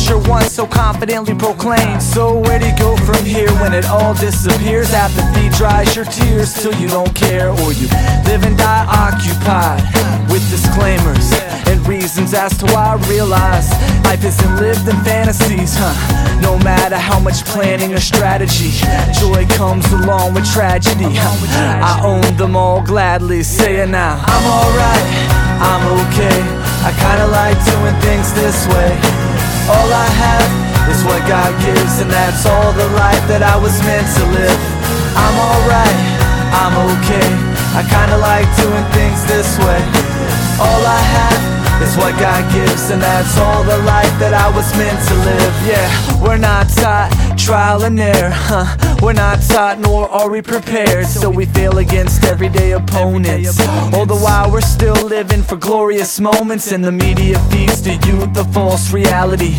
future once so confidently proclaimed. So where do you go from here when it all disappears? Apathy dries your tears till you don't care, or you live and die occupied with disclaimers and reasons as to why I realize life isn't lived in fantasies, no matter how much planning or strategy. Joy comes along with tragedy. I own them all gladly, say it now. I'm alright, I'm okay. I kinda like doing things this way. All I have is what God gives, and that's all the life that I was meant to live. I'm alright, I'm okay. I kinda like doing things this way. All I have is what God gives, and that's all the life that I was meant to live. Yeah, we're not taught trial and error, we're not taught nor are we prepared, so we fail against everyday opponents. All the while we're still living for glorious moments, and the media feeds the youth a false reality.